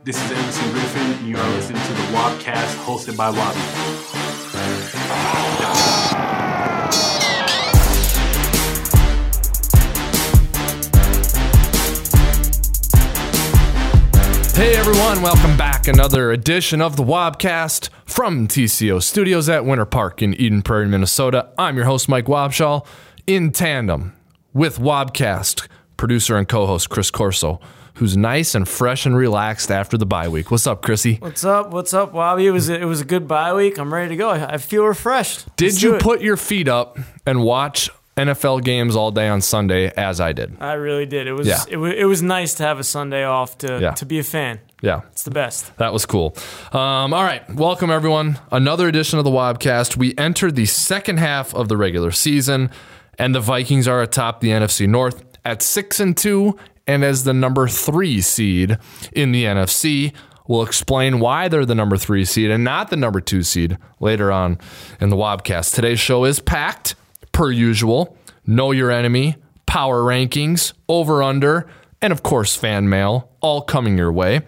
This is Everson Griffin, and you are listening to the Wobcast, hosted by Wobby. Hey everyone, welcome back. Another edition of the Wobcast from TCO Studios at Winter Park in Eden Prairie, Minnesota. I'm your host, Mike Wobschall, in tandem with Wobcast producer and co-host Chris Corso, who's nice and fresh and relaxed after the bye week. What's up, Chrissy? What's up, Wobby? It was a good bye week. I'm ready to go. I feel refreshed. Did you put your feet up and watch NFL games all day on Sunday, as I did? I really did. It was nice to have a Sunday off to be a fan. Yeah. It's the best. That was cool. All right. Welcome, everyone. Another edition of the Wobcast. We entered the second half of the regular season, and the Vikings are atop the NFC North at 6-2 and as the number 3 seed in the NFC. We'll explain why they're the number 3 seed and not the number 2 seed later on in the Wobcast. Today's show is packed, per usual. Know Your Enemy, Power Rankings, Over-Under, and of course fan mail, all coming your way.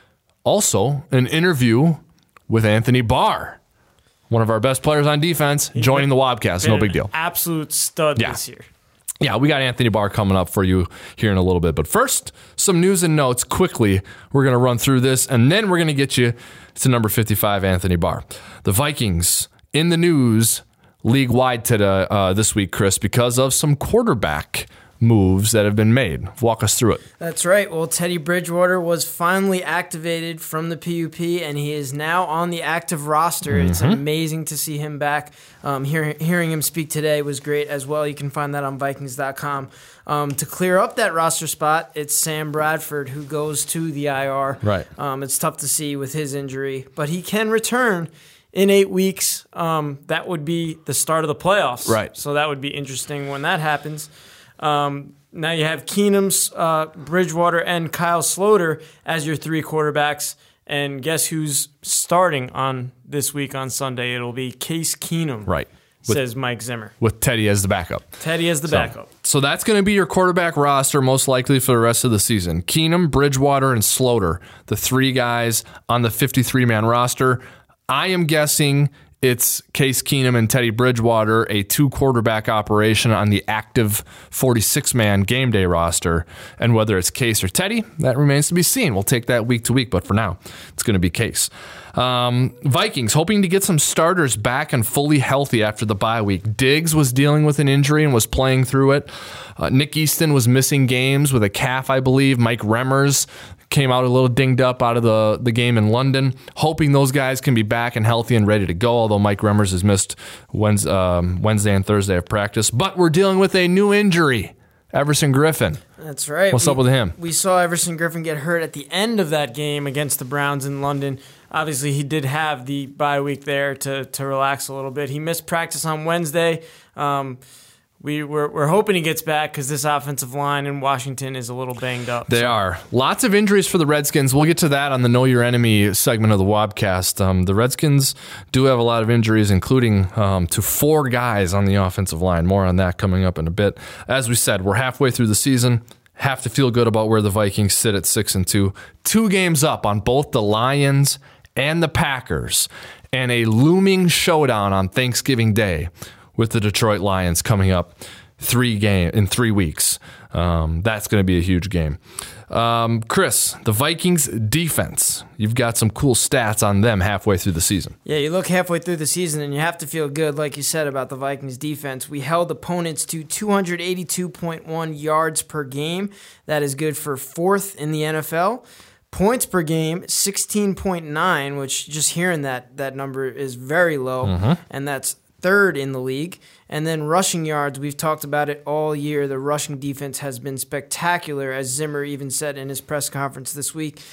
Also, an interview with Anthony Barr, one of our best players on defense, joining the Wobcast. No big deal. Absolute stud this year. Yeah, we got Anthony Barr coming up for you here in a little bit. But first, some news and notes quickly. We're going to run through this, and then we're going to get you to number 55, Anthony Barr. The Vikings in the news league-wide today, this week, Chris, because of some quarterback moves that have been made. Walk us through it. That's right. Well, Teddy Bridgewater was finally activated from the PUP, and he is now on the active roster. Mm-hmm. It's amazing to see him back. Hearing him speak today was great as well. You can find that on Vikings.com. To clear up that roster spot, it's Sam Bradford who goes to the IR. Right. It's tough to see with his injury, but he can return in 8 weeks. That would be the start of the playoffs. Right. So that would be interesting when that happens. Now you have Keenum's, Bridgewater, and Kyle Sloter as your 3 quarterbacks. And guess who's starting on this week on Sunday? It'll be Case Keenum. Right. Says Mike Zimmer. With Teddy as the backup. Backup. So that's going to be your quarterback roster most likely for the rest of the season. Keenum, Bridgewater, and Sloter, the 3 guys on the 53-man roster. I am guessing it's Case Keenum and Teddy Bridgewater, a 2-quarterback operation on the active 46-man game day roster. And whether it's Case or Teddy, that remains to be seen. We'll take that week to week, but for now, it's going to be Case. Vikings hoping to get some starters back and fully healthy after the bye week. Diggs was dealing with an injury and was playing through it. Nick Easton was missing games with a calf, I believe. Mike Remmers came out a little dinged up out of the game in London. Hoping those guys can be back and healthy and ready to go, although Mike Remmers has missed Wednesday and Thursday of practice. But we're dealing with a new injury. Everson Griffin. That's right. What's up with him? We saw Everson Griffin get hurt at the end of that game against the Browns in London. Obviously, he did have the bye week there to relax a little bit. He missed practice on Wednesday. We're hoping he gets back because this offensive line in Washington is a little banged up. They are. Lots of injuries for the Redskins. We'll get to that on the Know Your Enemy segment of the Wobcast. The Redskins do have a lot of injuries, including to 4 guys on the offensive line. More on that coming up in a bit. As we said, we're halfway through the season. Have to feel good about where the Vikings sit at 6-2. 2 games up on both the Lions and the Packers, and a looming showdown on Thanksgiving Day with the Detroit Lions coming up in 3 weeks. That's going to be a huge game. Chris, the Vikings defense, you've got some cool stats on them halfway through the season. Yeah, you look halfway through the season and you have to feel good, like you said, about the Vikings defense. We held opponents to 282.1 yards per game. That is good for 4th in the NFL. Points per game, 16.9, which just hearing that number is very low, and that's 3rd in the league. And then rushing yards, we've talked about it all year. The rushing defense has been spectacular, as Zimmer even said in his press conference this week.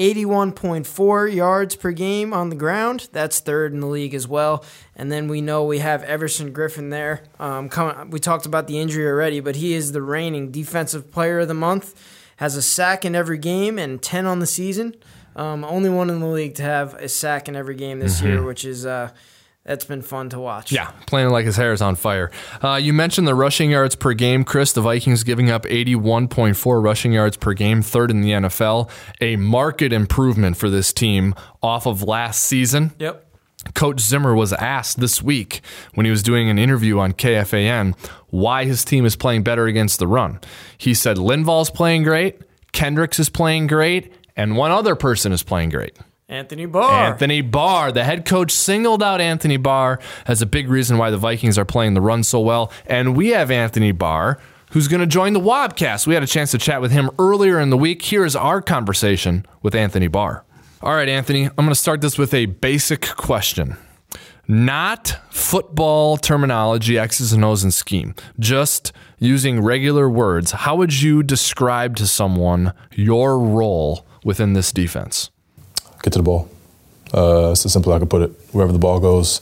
81.4 yards per game on the ground. That's 3rd in the league as well. And then we know we have Everson Griffin there. We talked about the injury already, but he is the reigning Defensive Player of the Month. Has a sack in every game and 10 on the season. Only one in the league to have a sack in every game this year, which is that's been fun to watch. Yeah, playing like his hair is on fire. You mentioned the rushing yards per game, Chris. The Vikings giving up 81.4 rushing yards per game, third in the NFL. A marked improvement for this team off of last season. Yep. Coach Zimmer was asked this week when he was doing an interview on KFAN why his team is playing better against the run. He said Linval's playing great, Kendricks is playing great, and one other person is playing great. Anthony Barr. Anthony Barr. The head coach singled out Anthony Barr as a big reason why the Vikings are playing the run so well. And we have Anthony Barr, who's going to join the Wobcast. We had a chance to chat with him earlier in the week. Here is our conversation with Anthony Barr. All right, Anthony, I'm going to start this with a basic question. Not football terminology, X's and O's and scheme. Just using regular words. How would you describe to someone your role within this defense? Get to the ball. It's as simple as I can put it. Wherever the ball goes,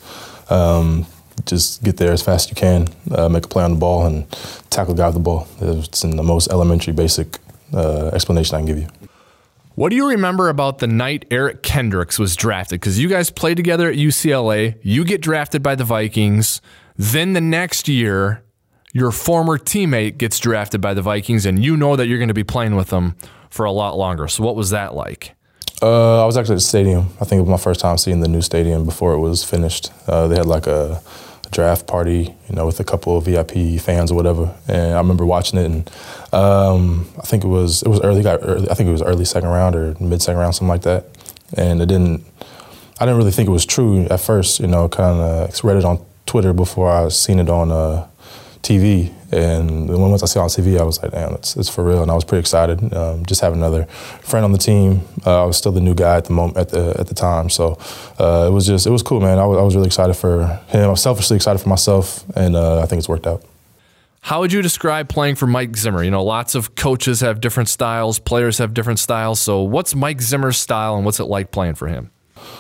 just get there as fast as you can, make a play on the ball, and tackle the guy with the ball. It's in the most elementary, basic explanation I can give you. What do you remember about the night Eric Kendricks was drafted? Because you guys played together at UCLA. You get drafted by the Vikings. Then the next year, your former teammate gets drafted by the Vikings, and you know that you're going to be playing with them for a lot longer. So what was that like? I was actually at the stadium. I think it was my first time seeing the new stadium before it was finished. They had like a draft party, with a couple of VIP fans or whatever. And I remember watching it, and I think it was early. I think it was early second round or mid second round, something like that. And I didn't really think it was true at first. Kind of read it on Twitter before I seen it on TV. And once I saw it on TV, I was like, damn, it's for real. And I was pretty excited. Just having another friend on the team. I was still the new guy at the moment at the time. So it was cool, man. I was really excited for him. I was selfishly excited for myself, and I think it's worked out. How would you describe playing for Mike Zimmer? Lots of coaches have different styles, players have different styles. So what's Mike Zimmer's style, and what's it like playing for him?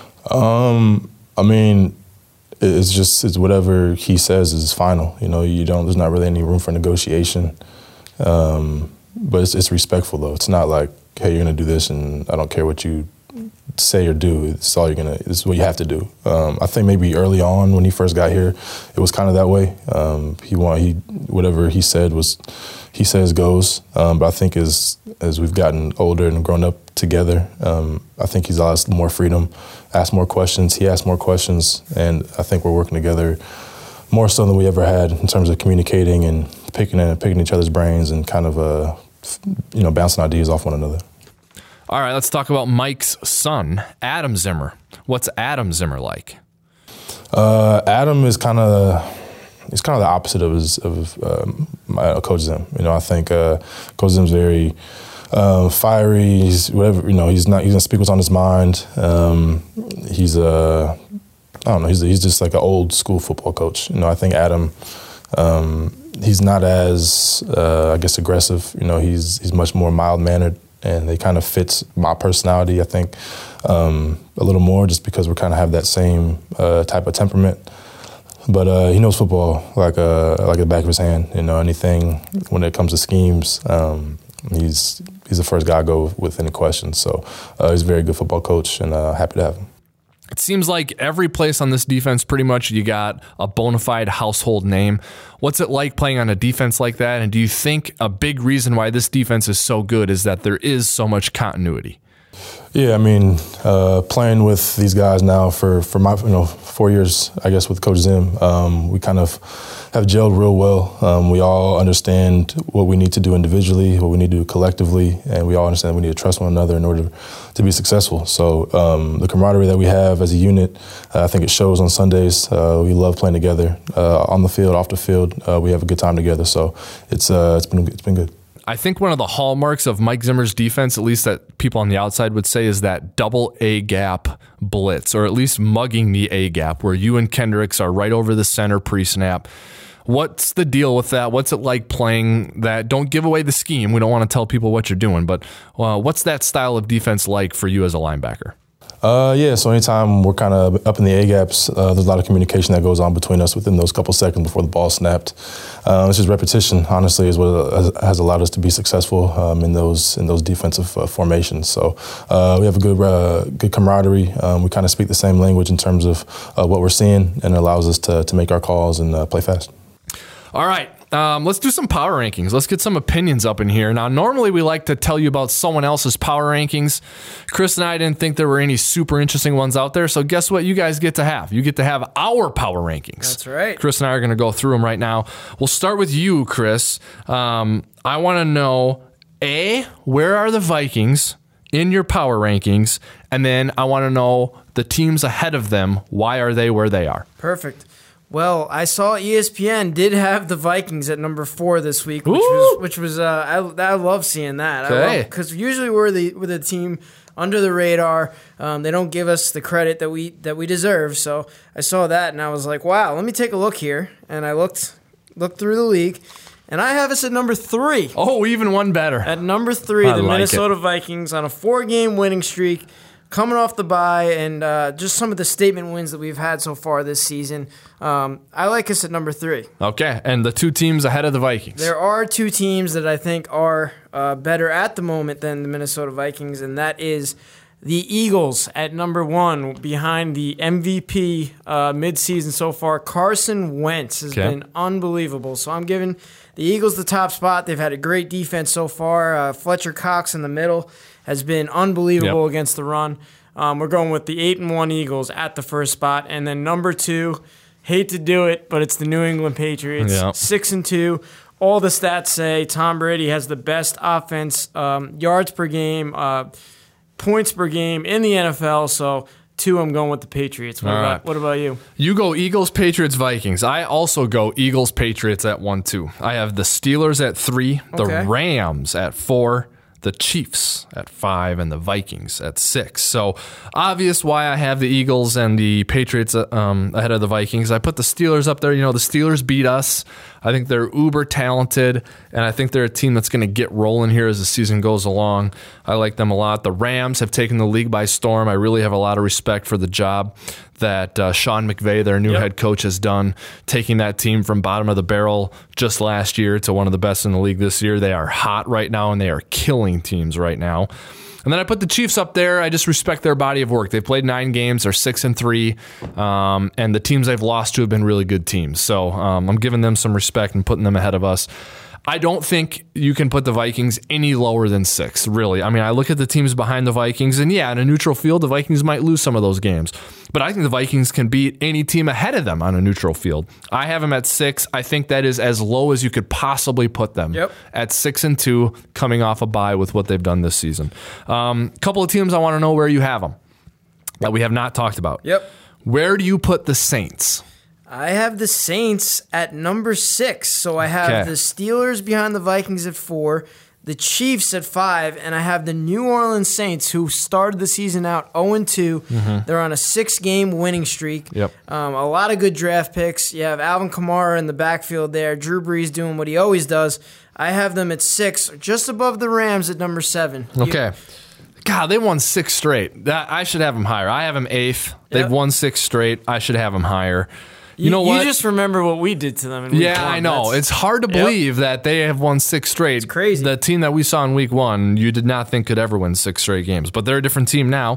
It's whatever he says is final. There's not really any room for negotiation. But it's respectful though. It's not like, hey, you're gonna do this and I don't care what you say or do. It's what you have to do. I think maybe early on when he first got here, it was kind of that way. Whatever he said he says goes. But I think as we've gotten older and grown up together, I think he's allowed more freedom, asked more questions. He asked more questions, and I think we're working together more so than we ever had in terms of communicating and picking each other's brains and kind of bouncing ideas off one another. All right, let's talk about Mike's son, Adam Zimmer. What's Adam Zimmer like? Adam is kind of the opposite of Coach Zim. I think Coach Zim's very fiery. He's whatever. He's gonna speak what's on his mind. He's just like an old school football coach. I think Adam, he's not as aggressive. He's much more mild mannered. And it kind of fits my personality, I think, a little more just because we kind of have that same type of temperament. But he knows football like the back of his hand. Anything when it comes to schemes, he's the first guy I go with any questions. So he's a very good football coach, and happy to have him. It seems like every place on this defense, pretty much, you got a bona fide household name. What's it like playing on a defense like that? And do you think a big reason why this defense is so good is that there is so much continuity? Yeah, playing with these guys now for my 4 years, I guess, with Coach Zim, we kind of have gelled real well. We all understand what we need to do individually, what we need to do collectively, and we all understand we need to trust one another in order to be successful. So the camaraderie that we have as a unit, I think it shows on Sundays. We love playing together on the field, off the field. We have a good time together. So it's been good. I think one of the hallmarks of Mike Zimmer's defense, at least that people on the outside would say, is that double A gap blitz, or at least mugging the A gap, where you and Kendricks are right over the center pre-snap. What's the deal with that? What's it like playing that? Don't give away the scheme. We don't want to tell people what you're doing, but what's that style of defense like for you as a linebacker? Yeah, so anytime we're kind of up in the A-gaps, there's a lot of communication that goes on between us within those couple seconds before the ball snapped. It's just repetition, honestly, is what has allowed us to be successful in those defensive formations. So we have a good camaraderie. We kind of speak the same language in terms of what we're seeing, and it allows us to make our calls and play fast. All right. Let's do some power rankings. Let's get some opinions up in here. Now, normally we like to tell you about someone else's power rankings. Chris and I didn't think there were any super interesting ones out there, so guess what you guys get to have? You get to have our power rankings. That's right. Chris and I are going to go through them right now. We'll start with you, Chris. I want to know, A, where are the Vikings in your power rankings? And then I want to know the teams ahead of them. Why are they where they are? Perfect. Well, I saw ESPN did have the Vikings at number 4 this week, which was I love seeing that. Okay. Because usually we're the team under the radar. They don't give us the credit that we deserve. So I saw that and I was like, wow, let me take a look here. And I looked through the league, and I have us at number 3. Oh, even one better. At number 3, the Minnesota Vikings on a 4-game winning streak, coming off the bye, and just some of the statement wins that we've had so far this season. I like us at number 3. Okay, and the 2 teams ahead of the Vikings. There are 2 teams that I think are better at the moment than the Minnesota Vikings, and that is the Eagles at number 1 behind the MVP midseason so far. Carson Wentz has been unbelievable. So I'm giving the Eagles the top spot. They've had a great defense so far. Fletcher Cox in the middle has been unbelievable against the run. We're going with the 8-1 Eagles at the first spot. And then number 2, hate to do it, but it's the New England Patriots, 6-2. All the stats say Tom Brady has the best offense, yards per game, points per game in the NFL. So 2, I'm going with the Patriots. What about you? You go Eagles, Patriots, Vikings. I also go Eagles, Patriots at 1-2. I have the Steelers at 3, the Rams at 4, the Chiefs at 5, and the Vikings at 6. So obvious why I have the Eagles and the Patriots ahead of the Vikings. I put the Steelers up there. You know, the Steelers beat us. I think they're uber talented, and I think they're a team that's going to get rolling here as the season goes along. I like them a lot. The Rams have taken the league by storm. I really have a lot of respect for the job that Sean McVay, their new head coach, has done, taking that team from bottom of the barrel just last year to one of the best in the league this year. They are hot right now, and they are killing teams right now. And then I put the Chiefs up there. I just respect their body of work. They've played 9 games. They're 6-3. And the teams they've lost to have been really good teams. So I'm giving them some respect and putting them ahead of us. I don't think you can put the Vikings any lower than 6, really. I mean, I look at the teams behind the Vikings, and yeah, in a neutral field, the Vikings might lose some of those games. But I think the Vikings can beat any team ahead of them on a neutral field. I have them at 6. I think that is as low as you could possibly put them. At 6-2, coming off a bye with what they've done this season. Couple of teams I want to know where you have them that we have not talked about. Where do you put the Saints? I have the Saints at number 6. So I have the Steelers behind the Vikings at 4, the Chiefs at 5, and I have the New Orleans Saints, who started the season out 0-2. They're on a 6-game winning streak. A lot of good draft picks. You have Alvin Kamara in the backfield there. Drew Brees doing what he always does. I have them at 6, just above the Rams at number 7. God, they won 6 straight. I should have them higher. I have them 8th. They've won 6 straight. I should have them higher. You know what? You just remember what we did to them in week 1. I know. It's hard to believe that they have won 6 straight. It's crazy. The team that we saw in week 1, you did not think could ever win 6 straight games. But they're a different team now.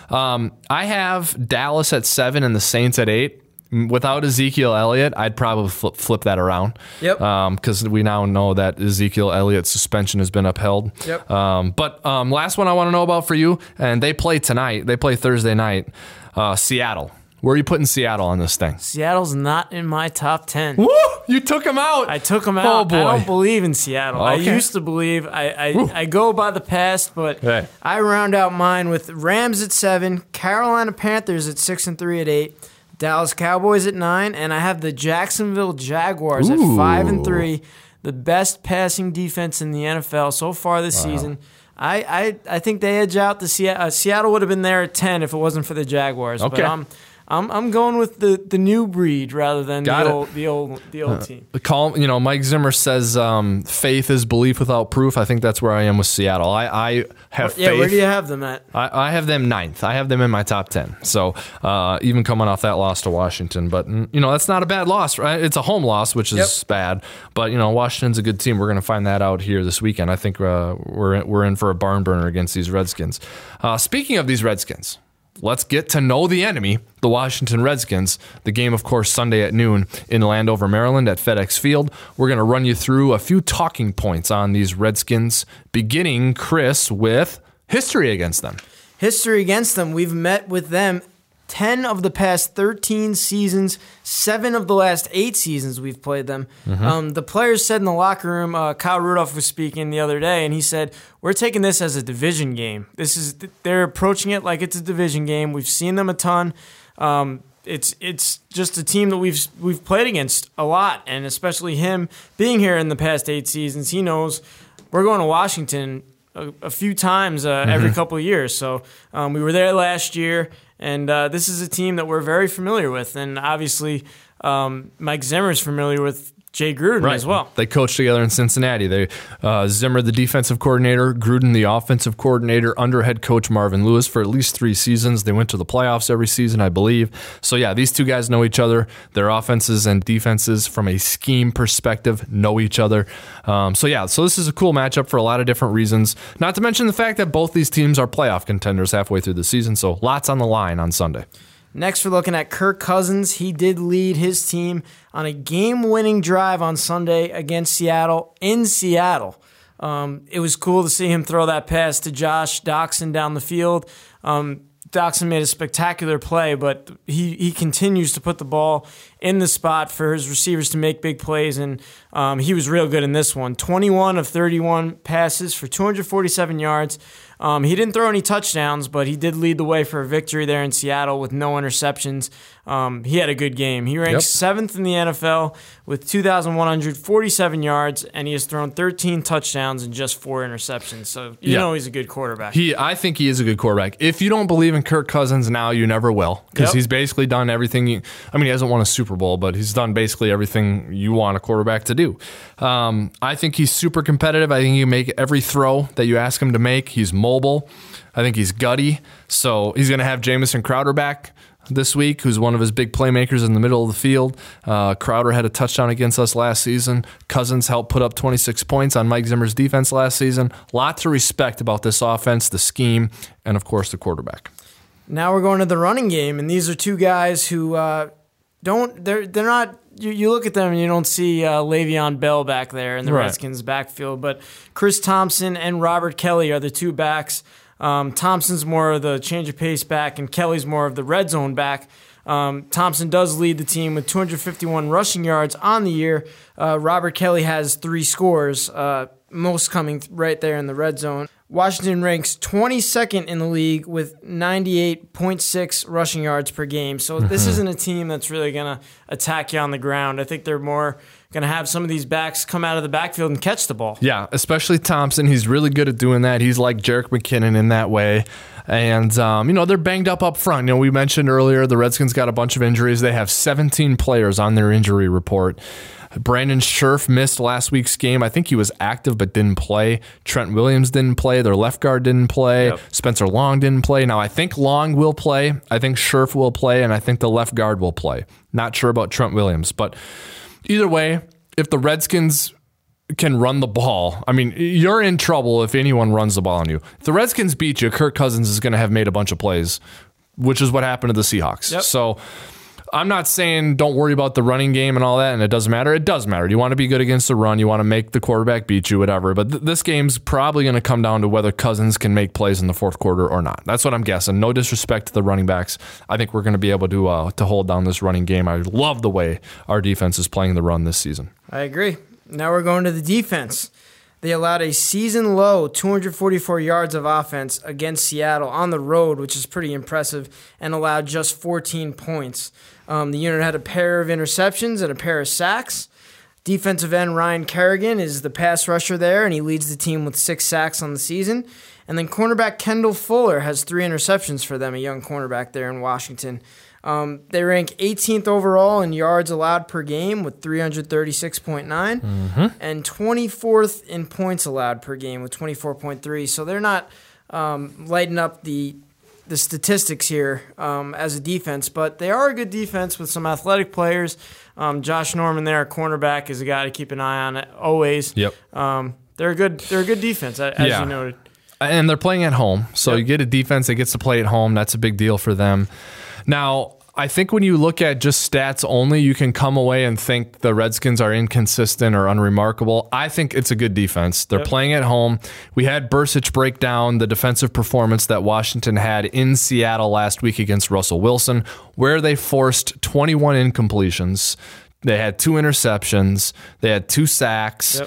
I have Dallas at 7 and the Saints at 8. Without Ezekiel Elliott, I'd probably flip that around. Because we now know that Ezekiel Elliott's suspension has been upheld. But last one I want to know about for you, and they play tonight. They play Thursday night. Seattle. Where are you putting Seattle on this thing? Seattle's not in my top 10. Woo! You took them out. I took them out. Oh, boy. I don't believe in Seattle. I used to believe. I go by the past, but I round out mine with Rams at 7, Carolina Panthers at 6-3 at 8, Dallas Cowboys at 9, and I have the Jacksonville Jaguars at 5-3, the best passing defense in the NFL so far this season. I think they edge out the Seattle. Seattle would have been there at 10 if it wasn't for the Jaguars. But I'm going with the new breed rather than the old team. Mike Zimmer says faith is belief without proof. I think that's where I am with Seattle. I have faith. Yeah, where do you have them at? I have them 9th. I have them in my top 10. So even coming off that loss to Washington, but that's not a bad loss, right? It's a home loss, which is bad. But Washington's a good team. We're going to find that out here this weekend. I think we're in for a barn burner against these Redskins. Speaking of these Redskins, let's get to know the enemy, the Washington Redskins. The game, of course, Sunday at noon in Landover, Maryland at FedEx Field. We're going to run you through a few talking points on these Redskins, beginning, Chris, with history against them. History against them. We've met with them 10 of the past 13 seasons, 7 of the last 8 seasons we've played them. The players said in the locker room, Kyle Rudolph was speaking the other day, and he said, we're taking this as a division game. They're approaching it like it's a division game. We've seen them a ton. It's just a team that we've played against a lot, and especially him being here in the past 8 seasons, he knows we're going to Washington a few times every couple of years. So we were there last year. And this is a team that we're very familiar with. And obviously, Mike Zimmer is familiar with Jay Gruden as well. They coached together in Cincinnati. Zimmer, the defensive coordinator, Gruden, the offensive coordinator, under head coach Marvin Lewis for at least 3 seasons. They went to the playoffs every season, I believe. So, yeah, these two guys know each other. Their offenses and defenses, from a scheme perspective, know each other. So this is a cool matchup for a lot of different reasons. Not to mention the fact that both these teams are playoff contenders halfway through the season. So, lots on the line on Sunday. Next, we're looking at Kirk Cousins. He did lead his team on a game-winning drive on Sunday against Seattle in Seattle. It was cool to see him throw that pass to Josh Doctson down the field. Doctson made a spectacular play, but he continues to put the ball in the spot for his receivers to make big plays, and he was real good in this one. 21 of 31 passes for 247 yards. He didn't throw any touchdowns, but he did lead the way for a victory there in Seattle with no interceptions. He had a good game. He ranks 7th in the NFL with 2,147 yards, and he has thrown 13 touchdowns and just 4 interceptions. So you know he's a good quarterback. I think he is a good quarterback. If you don't believe in Kirk Cousins now, you never will, because he's basically done everything. He hasn't won a Super Bowl, but he's done basically everything you want a quarterback to do. I think he's super competitive. I think he can make every throw that you ask him to make. He's mobile. I think he's gutty. So he's going to have Jamison Crowder back this week, who's one of his big playmakers in the middle of the field. Crowder had a touchdown against us last season. Cousins helped put up 26 points on Mike Zimmer's defense last season. Lots to respect about this offense, the scheme, and of course the quarterback. Now we're going to the running game, and these are two guys who they're not. You look at them and you don't see Le'Veon Bell back there in the Redskins backfield, but Chris Thompson and Robert Kelly are the two backs. Thompson's more of the change of pace back, and Kelly's more of the red zone back. Thompson does lead the team with 251 rushing yards on the year. Robert Kelly has 3 scores, most coming right there in the red zone. Washington ranks 22nd in the league with 98.6 rushing yards per game. So this isn't a team that's really going to attack you on the ground. I think they're more going to have some of these backs come out of the backfield and catch the ball. Yeah, especially Thompson. He's really good at doing that. He's like Jerick McKinnon in that way. And, they're banged up front. We mentioned earlier the Redskins got a bunch of injuries. They have 17 players on their injury report. Brandon Scherf missed last week's game. I think he was active but didn't play. Trent Williams didn't play. Their left guard didn't play. Spencer Long didn't play. Now, I think Long will play. I think Scherf will play. And I think the left guard will play. Not sure about Trent Williams. But either way, if the Redskins can run the ball, you're in trouble if anyone runs the ball on you. If the Redskins beat you, Kirk Cousins is going to have made a bunch of plays, which is what happened to the Seahawks. So I'm not saying don't worry about the running game and all that, and it doesn't matter. It does matter. You want to be good against the run. You want to make the quarterback beat you, whatever. But this game's probably going to come down to whether Cousins can make plays in the fourth quarter or not. That's what I'm guessing. No disrespect to the running backs. I think we're going to be able to hold down this running game. I love the way our defense is playing the run this season. I agree. Now we're going to the defense. They allowed a season-low 244 yards of offense against Seattle on the road, which is pretty impressive, and allowed just 14 points. The unit had a pair of interceptions and a pair of sacks. Defensive end Ryan Kerrigan is the pass rusher there, and he leads the team with 6 sacks on the season. And then cornerback Kendall Fuller has 3 interceptions for them, a young cornerback there in Washington. They rank 18th overall in yards allowed per game with 336.9 and 24th in points allowed per game with 24.3. So they're not lighting up the statistics here as a defense, but they are a good defense with some athletic players. Josh Norman there, a cornerback, is a guy to keep an eye on always. Yep. They're a good defense, as you noted. And they're playing at home, so you get a defense that gets to play at home. That's a big deal for them. Now, I think when you look at just stats only, you can come away and think the Redskins are inconsistent or unremarkable. I think it's a good defense. They're playing at home. We had Bursich break down the defensive performance that Washington had in Seattle last week against Russell Wilson, where they forced 21 incompletions. They had 2 interceptions. They had 2 sacks.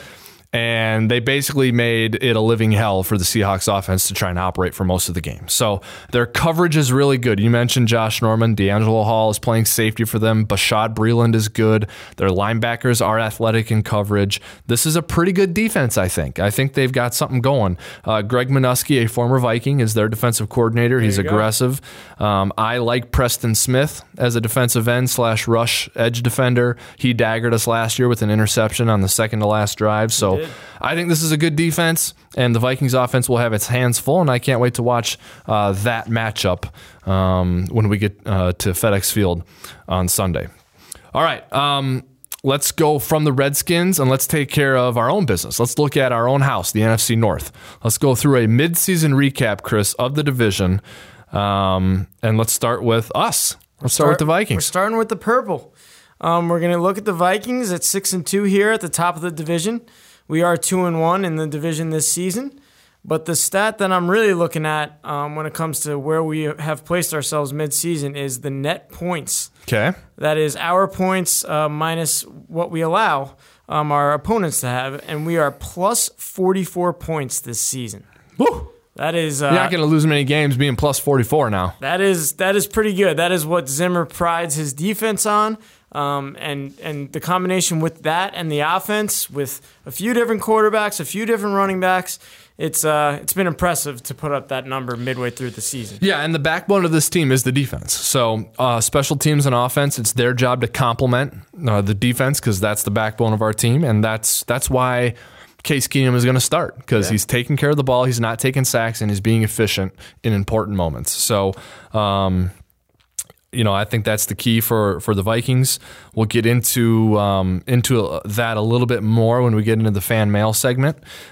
And they basically made it a living hell for the Seahawks offense to try and operate for most of the game. So their coverage is really good. You mentioned Josh Norman. D'Angelo Hall is playing safety for them. Bashad Breeland is good. Their linebackers are athletic in coverage. This is a pretty good defense, I think. I think they've got something going. Greg Minuski, a former Viking, is their defensive coordinator. He's aggressive. I like Preston Smith as a defensive end / rush edge defender. He daggered us last year with an interception on the second to last drive. So I think this is a good defense, and the Vikings offense will have its hands full, and I can't wait to watch that matchup when we get to FedEx Field on Sunday. All right, let's go from the Redskins, and let's take care of our own business. Let's look at our own house, the NFC North. Let's go through a midseason recap, Chris, of the division, and let's start with us. Let's start with the Vikings. We're starting with the purple. We're going to look at the Vikings at 6-2 here at the top of the division. We are 2-1 in the division this season, but the stat that I'm really looking at when it comes to where we have placed ourselves mid-season is the net points. Okay. That is our points minus what we allow our opponents to have, and we are plus 44 points this season. Woo! That is you're not going to lose many games being plus 44 now. That is pretty good. That is what Zimmer prides his defense on. And the combination with that and the offense with a few different quarterbacks, a few different running backs, it's been impressive to put up that number midway through the season. Yeah, and the backbone of this team is the defense. So special teams and offense, it's their job to complement the defense because that's the backbone of our team, and that's why Case Keenum is going to start because he's taking care of the ball, he's not taking sacks, and he's being efficient in important moments. So, I think that's the key for the Vikings. We'll get into that a little bit more when we get into the fan mail segment.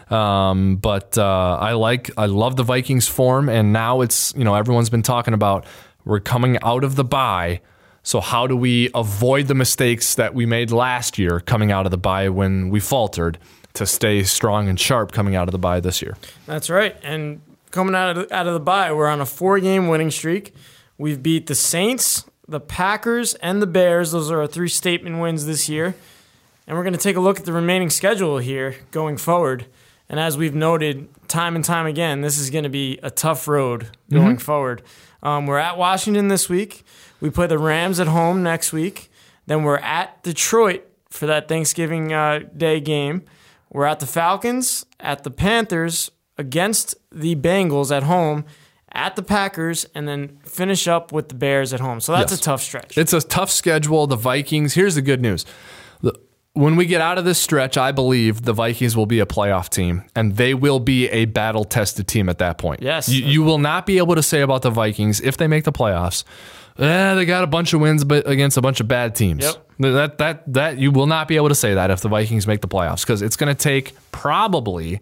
But I love the Vikings form, and now it's everyone's been talking about we're coming out of the bye. So how do we avoid the mistakes that we made last year coming out of the bye when we faltered to stay strong and sharp coming out of the bye this year? That's right. And coming out of the bye, we're on a 4-game winning streak. We've beat the Saints, the Packers, and the Bears. Those are our 3 statement wins this year. And we're going to take a look at the remaining schedule here going forward. And as we've noted time and time again, this is going to be a tough road going forward. We're at Washington this week. We play the Rams at home next week. Then we're at Detroit for that Thanksgiving Day game. We're at the Falcons, at the Panthers, against the Bengals at home, at the Packers, and then finish up with the Bears at home. So that's a tough stretch. It's a tough schedule. The Vikings, here's the good news. When we get out of this stretch, I believe the Vikings will be a playoff team, and they will be a battle-tested team at that point. Yes. You will not be able to say about the Vikings, if they make the playoffs, they got a bunch of wins against a bunch of bad teams. Yep. That you will not be able to say that if the Vikings make the playoffs, because it's going to take probably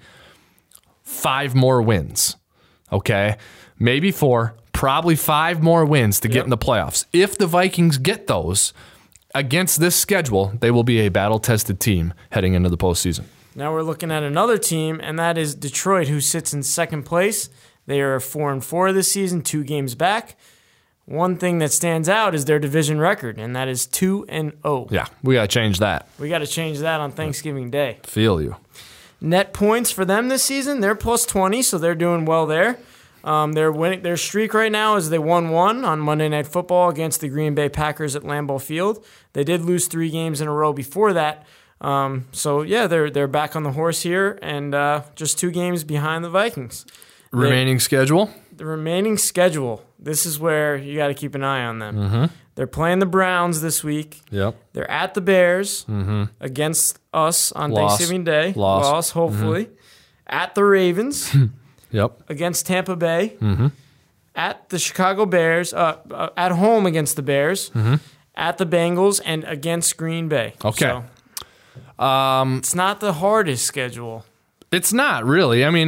5 more wins. Okay? Maybe 4, probably 5 more wins to get in the playoffs. If the Vikings get those against this schedule, they will be a battle-tested team heading into the postseason. Now we're looking at another team, and that is Detroit, who sits in second place. They are 4-4 this season, 2 games back. One thing that stands out is their division record, and that is 2-0. Yeah, we got to change that. We got to change that on Thanksgiving Day. Feel you. Net points for them this season, they're plus 20, so they're doing well there. Their streak right now is they won 1 on Monday Night Football against the Green Bay Packers at Lambeau Field. They did lose 3 games in a row before that. They're back on the horse here and just 2 games behind the Vikings. Remaining schedule? The remaining schedule, this is where you got to keep an eye on them. They're playing the Browns this week. Yep. They're at the Bears against us on Thanksgiving Day. Loss, hopefully. At the Ravens. Yep. Against Tampa Bay. At the Chicago Bears. At home against the Bears. At the Bengals and against Green Bay. Okay. So, it's not the hardest schedule. It's not really. I mean,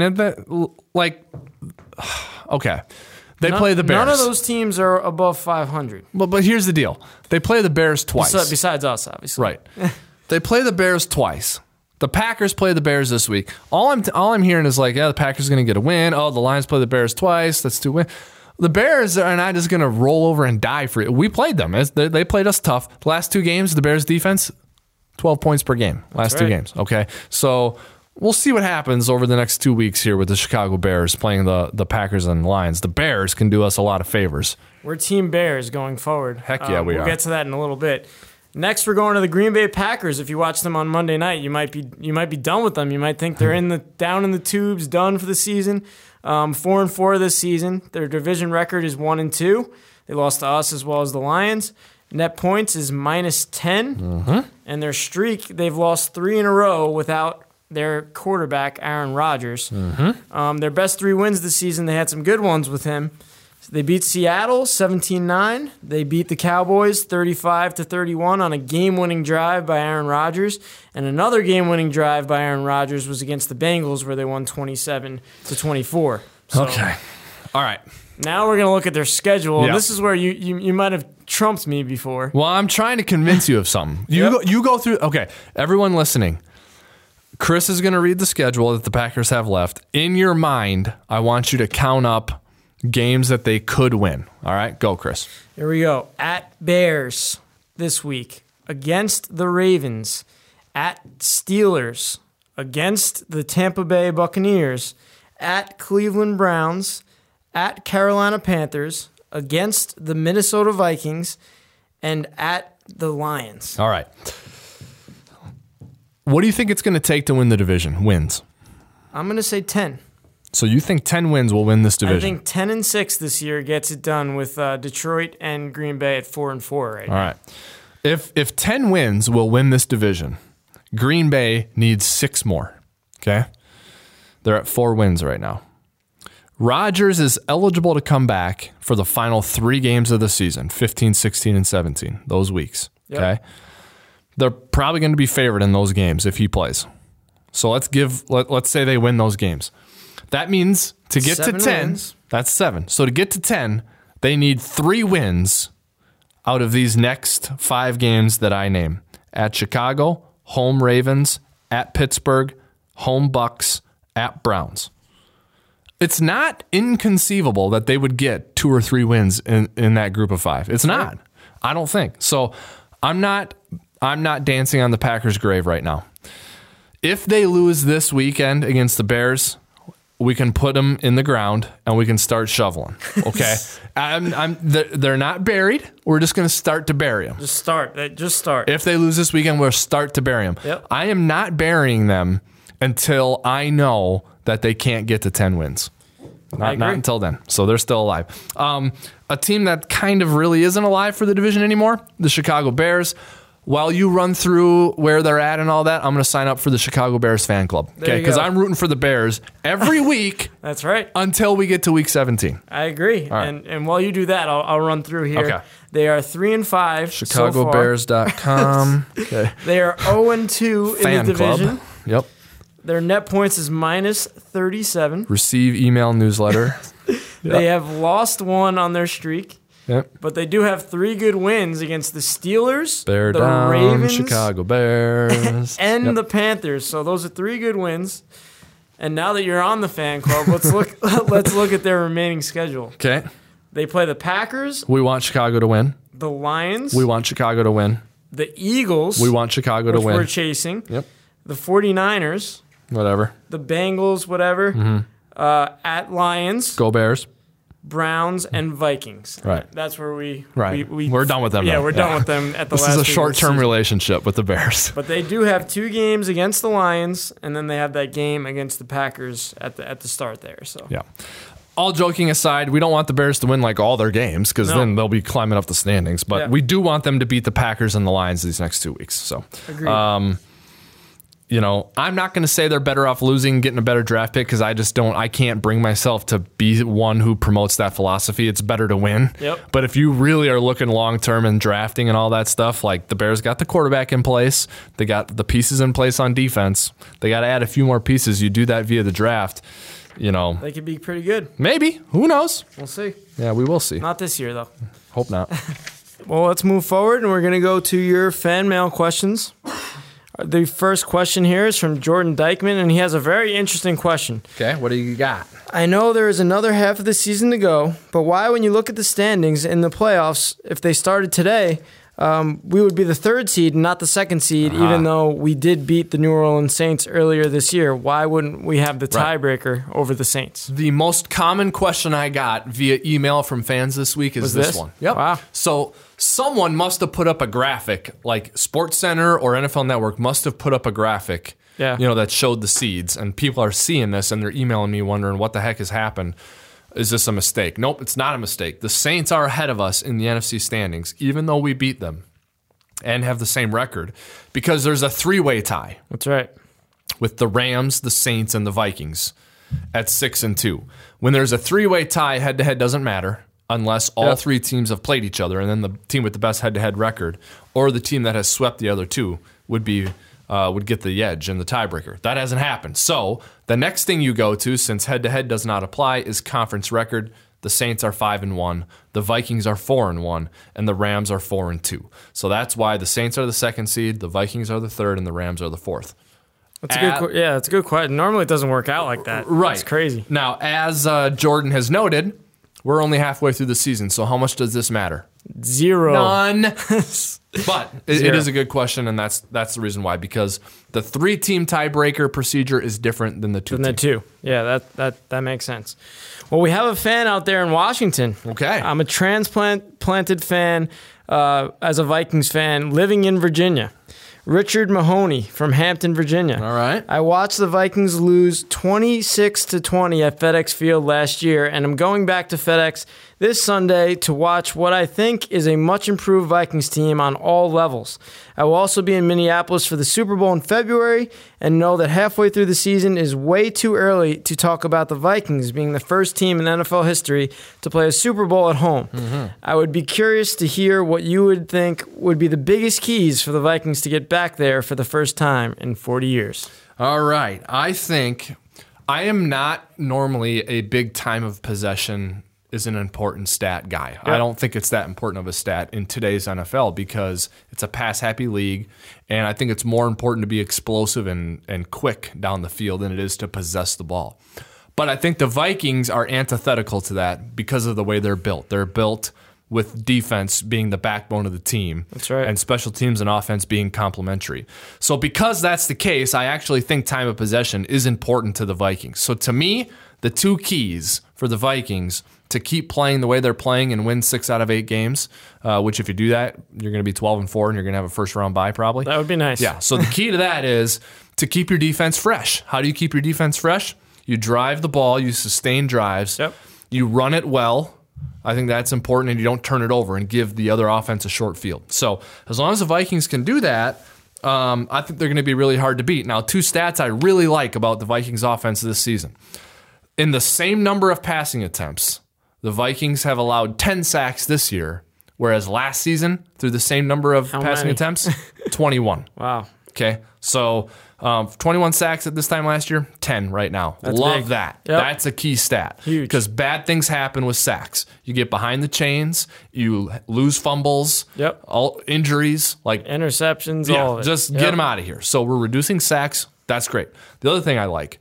okay. They play the Bears. None of those teams are above 500. But here's the deal. They play the Bears twice. Besides us, obviously. Right. They play the Bears twice. The Packers play the Bears this week. All I'm hearing is like, yeah, the Packers are going to get a win. Oh, the Lions play the Bears twice. That's 2 wins. The Bears are not just going to roll over and die for it. We played them. They played us tough. The last 2 games, the Bears defense, 12 points per game. Last 2 games. Okay. So we'll see what happens over the next 2 weeks here with the Chicago Bears playing the Packers and Lions. The Bears can do us a lot of favors. We're Team Bears going forward. Heck yeah, we are. We'll get to that in a little bit. Next, we're going to the Green Bay Packers. If you watch them on Monday night, you might be done with them. You might think they're down in the tubes, done for the season. 4-4 this season. Their division record is 1-2. They lost to us as well as the Lions. Net points is -10, and their streak, they've lost 3 in a row without their quarterback, Aaron Rodgers. Their best 3 wins this season, they had some good ones with him. They beat Seattle 17-9. They beat the Cowboys 35-31 on a game-winning drive by Aaron Rodgers. And another game-winning drive by Aaron Rodgers was against the Bengals where they won 27-24. So, okay. All right. Now we're going to look at their schedule. Yep. This is where you might have trumped me before. Well, I'm trying to convince you of something. You go through. Okay, everyone listening. Chris is going to read the schedule that the Packers have left. In your mind, I want you to count up games that they could win. All right, go, Chris. Here we go. At Bears this week, against the Ravens, at Steelers, against the Tampa Bay Buccaneers, at Cleveland Browns, at Carolina Panthers, against the Minnesota Vikings, and at the Lions. All right. What do you think it's going to take to win the division? Wins. I'm going to say 10. So you think 10 wins will win this division? I think 10-6 this year gets it done with Detroit and Green Bay at 4-4 right now. All right. If 10 wins will win this division, Green Bay needs 6 more. Okay? They're at 4 wins right now. Rodgers is eligible to come back for the final 3 games of the season, 15, 16, and 17, those weeks. Yep. Okay? They're probably going to be favored in those games if he plays. So let's say they win those games. That means to get to 10, wins. That's 7. So to get to 10, they need 3 wins out of these next 5 games that I name. At Chicago, home Ravens, at Pittsburgh, home Bucks, at Browns. It's not inconceivable that they would get 2 or 3 wins in that group of 5. It's not. I don't think. So I'm not dancing on the Packers' grave right now. If they lose this weekend against the Bears, we can put them in the ground and we can start shoveling. Okay, they're not buried. We're just going to start to bury them. Just start. If they lose this weekend, we'll start to bury them. Yep. I am not burying them until I know that they can't get to 10 wins. Not until then. So they're still alive. A team that kind of really isn't alive for the division anymore, the Chicago Bears. While you run through where they're at and all that, I'm going to sign up for the Chicago Bears fan club. Okay, because I'm rooting for the Bears every week. That's right. Until we get to week 17. I agree. Right. And while you do that, I'll run through here. Okay. They are 3-5. ChicagoBears.com. Okay. They are 0-2 in the division. Club. Yep. Their net points is -37. Receive email newsletter. They have lost 1 on their streak. Yep. But they do have 3 good wins against the Steelers, Bear the down, Ravens, Chicago Bears, and the Panthers. So those are 3 good wins. And now that you're on the fan club, let's look at their remaining schedule. Okay. They play the Packers. We want Chicago to win. The Lions. We want Chicago to win. The Eagles. We want Chicago to win. We're chasing. Yep. The 49ers. Whatever. The Bengals, whatever. Mm-hmm. At Lions. Go Bears. Browns, and Vikings. Right. That's where we're done with them. Yeah, now. we're done with them at the This last is a week of the short-term season. relationship with the Bears. But they do have 2 games against the Lions, and then they have that game against the Packers at the start there. So Yeah. All joking aside, we don't want the Bears to win like all their games because No. then they'll be climbing up the standings. But Yeah. we do want them to beat the Packers and the Lions these next 2 weeks. So, agreed. I'm not going to say they're better off losing, getting a better draft pick because I can't bring myself to be one who promotes that philosophy. It's better to win. Yep. But if you really are looking long term and drafting and all that stuff, like the Bears got the quarterback in place, they got the pieces in place on defense. They got to add a few more pieces. You do that via the draft. They could be pretty good. Maybe. Who knows? We'll see. Yeah, we will see. Not this year, though. Hope not. Well, let's move forward, and we're going to go to your fan mail questions. The first question here is from Jordan Dykeman, and he has a very interesting question. Okay, what do you got? I know there is another half of the season to go, but why, when you look at the standings in the playoffs, if they started today, we would be the 3rd seed and not the 2nd seed, even though we did beat the New Orleans Saints earlier this year? Why wouldn't we have the tiebreaker over the Saints? The most common question I got via email from fans this week is Was this this? one. Yep. Wow. So someone must have put up a graphic, like SportsCenter or NFL Network must have put up a graphic, Yeah. that showed the seeds, and people are seeing this and they're emailing me wondering what the heck has happened. Is this a mistake? Nope, it's not a mistake. The Saints are ahead of us in the NFC standings, even though we beat them and have the same record, because there's a 3-way tie That's right. with the Rams, the Saints, and the Vikings at 6-2. When there's a 3-way tie, head-to-head doesn't matter unless all 3 teams have played each other, and then the team with the best head-to-head record or the team that has swept the other 2 would get the edge in the tiebreaker. That hasn't happened. So the next thing you go to, since head-to-head does not apply, is conference record. The Saints are 5-1, the Vikings are 4-1, and the Rams are 4-2. So that's why the Saints are the 2nd seed, the Vikings are the 3rd, and the Rams are the 4th. That's a good question. Normally it doesn't work out like that. Right. It's crazy. Now, as Jordan has noted, we're only halfway through the season, so how much does this matter? 0. None. But it Zero. is a good question, and that's the reason why, because the 3-team tiebreaker procedure is different than the 2-team. And the 2. Yeah, that makes sense. Well, we have a fan out there in Washington. Okay. I'm a transplanted fan as a Vikings fan living in Virginia. Richard Mahoney from Hampton, Virginia. All right. I watched the Vikings lose 26-20 at FedEx Field last year, and I'm going back to FedEx this Sunday to watch what I think is a much improved Vikings team on all levels. I will also be in Minneapolis for the Super Bowl in February and know that halfway through the season is way too early to talk about the Vikings being the first team in NFL history to play a Super Bowl at home. I would be curious to hear what you would think would be the biggest keys for the Vikings to get back there for the first time in 40 years. All right. I think I am not normally a big time of possession is an important stat guy. Yep. I don't think it's that important of a stat in today's NFL because it's a pass-happy league, and I think it's more important to be explosive and quick down the field than it is to possess the ball. But I think the Vikings are antithetical to that because of the way they're built. They're built with defense being the backbone of the team. That's right. And special teams and offense being complementary. So because that's the case, I actually think time of possession is important to the Vikings. So to me, the 2 keys for the Vikings to keep playing the way they're playing and win 6 out of 8 games, which if you do that, you're going to be 12-4 and you're going to have a first-round bye probably. That would be nice. Yeah, so the key to that is to keep your defense fresh. How do you keep your defense fresh? You drive the ball, you sustain drives, Yep. You run it well. I think that's important, and you don't turn it over and give the other offense a short field. So as long as the Vikings can do that, I think they're going to be really hard to beat. Now, 2 stats I really like about the Vikings offense this season. In the same number of passing attempts, the Vikings have allowed 10 sacks this year, whereas last season, through the same number of passing many? attempts, 21. Wow. Okay, so 21 sacks at this time last year, 10 right now. That's Love big. that. Yep. That's a key stat. Huge. Because bad things happen with sacks. You get behind the chains, you lose fumbles, Yep. all injuries, like Interceptions, all of it. just Yep. get them out of here. So we're reducing sacks. That's great. The other thing I like,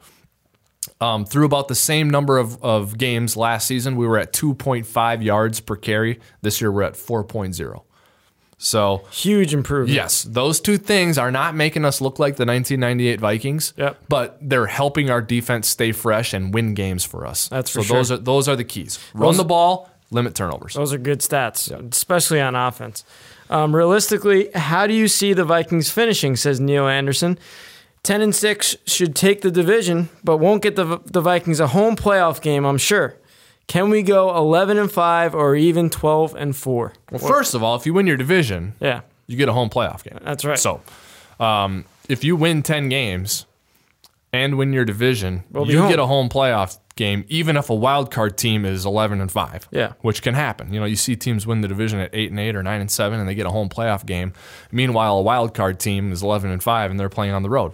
through about the same number of games last season, we were at 2.5 yards per carry. This year we're at 4.0. So Huge improvement. yes, those two things are not making us look like the 1998 Vikings, Yep. but they're helping our defense stay fresh and win games for us. That's for so sure. those are the keys. Run the ball, limit turnovers. Those are good stats, especially on offense. Realistically, how do you see the Vikings finishing, says Neil Anderson. 10-6 should take the division, but won't get the Vikings a home playoff game, I'm sure. Can we go 11-5 or even 12-4? Well, first of all, if you win your division, Yeah, you get a home playoff game. that's right. So if you win 10 games and win your division, We'll be you home. get a home playoff game, even if a wild card team is 11-5. Yeah. Which can happen. You know, you see teams win the division at 8-8 or 9-7, and they get a home playoff game. Meanwhile, a wild card team is 11-5, and they're playing on the road.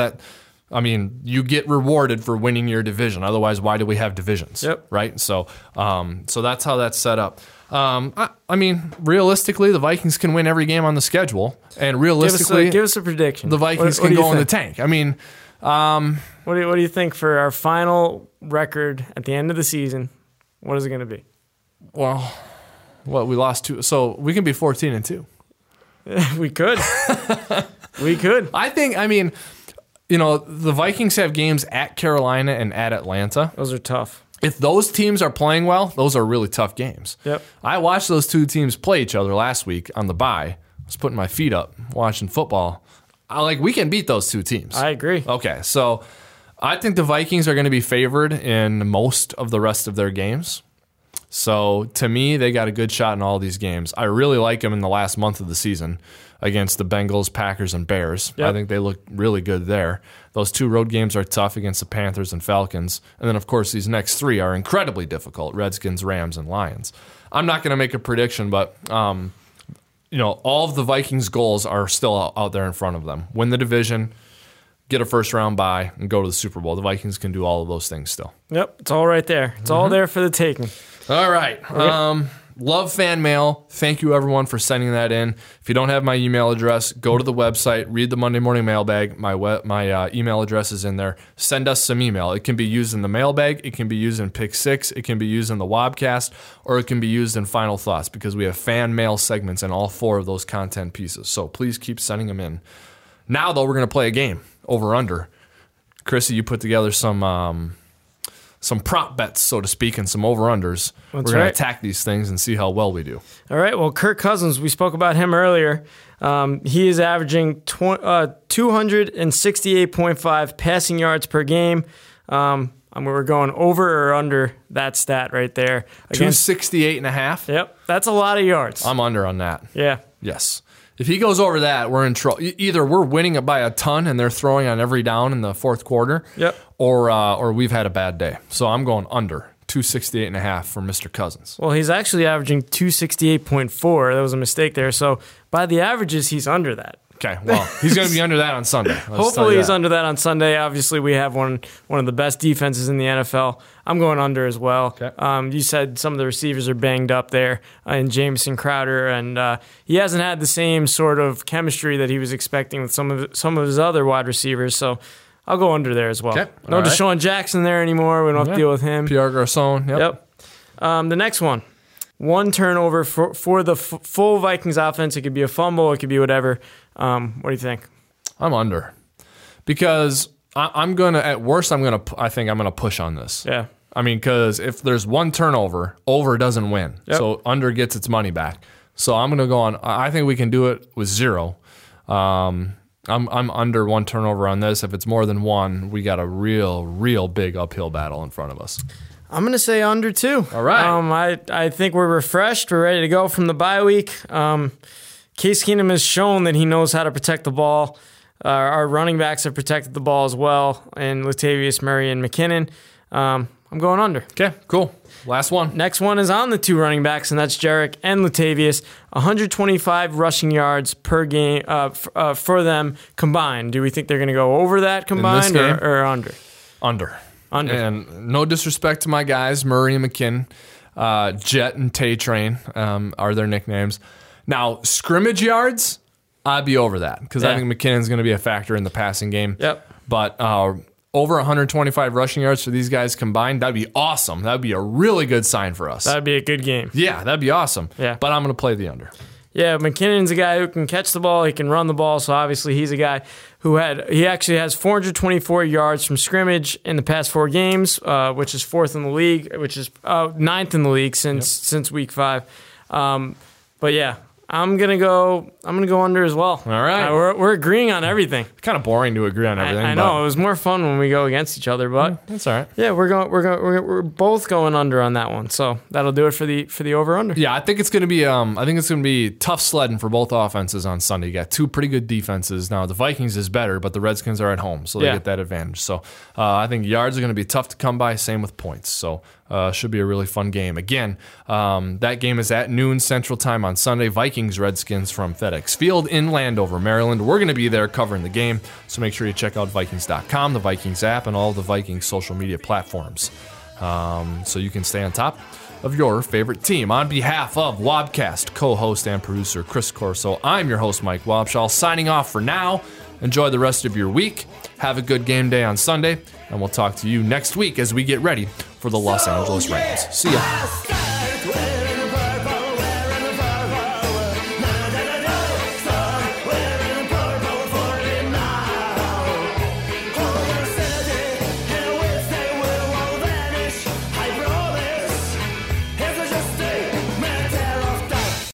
You get rewarded for winning your division. Otherwise, why do we have divisions? Yep. Right. So that's how that's set up. Realistically, the Vikings can win every game on the schedule, and realistically, give us a prediction. the Vikings What can do you go in the think? tank. What do you think for our final record at the end of the season? What is it going to be? Well, we lost 2, so we can be 14-2. We could. We could. I think. The Vikings have games at Carolina and at Atlanta. Those are tough. If those teams are playing well, those are really tough games. Yep. I watched those two teams play each other last week on the bye. I was putting my feet up watching football. We can beat those two teams. I agree. Okay, so I think the Vikings are going to be favored in most of the rest of their games. So to me, they got a good shot in all these games. I really like them in the last month of the season against the Bengals, Packers, and Bears. Yep. I think they look really good there. Those 2 road games are tough against the Panthers and Falcons. And then, of course, these next 3 are incredibly difficult: Redskins, Rams, and Lions. I'm not going to make a prediction, but all of the Vikings' goals are still out there in front of them. Win the division, get a first-round bye, and go to the Super Bowl. The Vikings can do all of those things still. Yep, it's all right there. It's all there for the taking. All right. Love fan mail. Thank you, everyone, for sending that in. If you don't have my email address, go to the website, read the Monday Morning Mailbag. My email address is in there. Send us some email. It can be used in the mailbag. It can be used in Pick 6. It can be used in the Wobcast, or it can be used in Final Thoughts, because we have fan mail segments in all 4 of those content pieces. So please keep sending them in. Now, though, we're going to play a game, over-under. Chrissy, you put together some prop bets, so to speak, and some over-unders. We're going to attack these things and see how well we do. All right. Well, Kirk Cousins, we spoke about him earlier. He is averaging 268.5 passing yards per game. We're going over or under that stat right there. 268.5? Yep. That's a lot of yards. I'm under on that. Yeah. Yes. If he goes over that, we're in trouble. Either we're winning it by a ton and they're throwing on every down in the fourth quarter, Yep. or we've had a bad day. So I'm going under 268.5 for Mr. Cousins. Well, he's actually averaging 268.4. That was a mistake there. So by the averages, he's under that. Okay, well, he's going to be under that on Sunday. Hopefully he's under that on Sunday. Obviously, we have one of the best defenses in the NFL. I'm going under as well. Okay. You said some of the receivers are banged up there in Jamison Crowder, and he hasn't had the same sort of chemistry that he was expecting with some of his other wide receivers. So I'll go under there as well. Okay. No All right. Deshaun Jackson there anymore. We don't have to deal with him. Pierre Garçon. Yep. The next one. One turnover for the full Vikings offense. It could be a fumble. It could be whatever. What do you think? I'm under, because I'm going to, at worst, I think I'm going to push on this. Yeah. Because if there's one turnover, over doesn't win. Yep. So under gets its money back. So I'm going to go on. I think we can do it with 0. I'm under 1 turnover on this. If it's more than 1, we got a real big uphill battle in front of us. I'm going to say under 2. All right. I think we're refreshed. We're ready to go from the bye week. Case Keenum has shown that he knows how to protect the ball. Our running backs have protected the ball as well, and Latavius Murray and McKinnon. I'm going under. Okay, cool. Last one. Next one is on the 2 running backs, and that's Jarek and Latavius. 125 rushing yards per game for them combined. Do we think they're going to go over that combined or under? Under. Under. And no disrespect to my guys, Murray and McKinn. Jet and Tay Train are their nicknames. Now, scrimmage yards, I'd be over that, because I think McKinnon's going to be a factor in the passing game. Yep. But over 125 rushing yards for these guys combined, that'd be awesome. That'd be a really good sign for us. That'd be a good game. Yeah, that'd be awesome. Yeah. But I'm going to play the under. Yeah, McKinnon's a guy who can catch the ball, he can run the ball, so obviously he's a guy he actually has 424 yards from scrimmage in the past 4 games, which is 4th in the league, which is 9th in the league since week 5. But yeah, I'm gonna go under as well. All right, we're agreeing on everything. Kind of boring to agree on everything. I know it was more fun when we go against each other, but that's all right. Yeah, we're both going under on that one, so that'll do it for the over under. Yeah, I think it's gonna be tough sledding for both offenses on Sunday. You got 2 pretty good defenses. Now the Vikings is better, but the Redskins are at home, so they get that advantage. So I think yards are gonna be tough to come by. Same with points. So. Should be a really fun game. Again, that game is at noon Central Time on Sunday. Vikings-Redskins from FedEx Field in Landover, Maryland. We're going to be there covering the game, so make sure you check out Vikings.com, the Vikings app, and all the Vikings social media platforms so you can stay on top of your favorite team. On behalf of Wobcast, co-host and producer Chris Corso, I'm your host, Mike Wobschall, signing off for now. Enjoy the rest of your week. Have a good game day on Sunday, and we'll talk to you next week as we get ready for the Los Angeles Rams. See ya.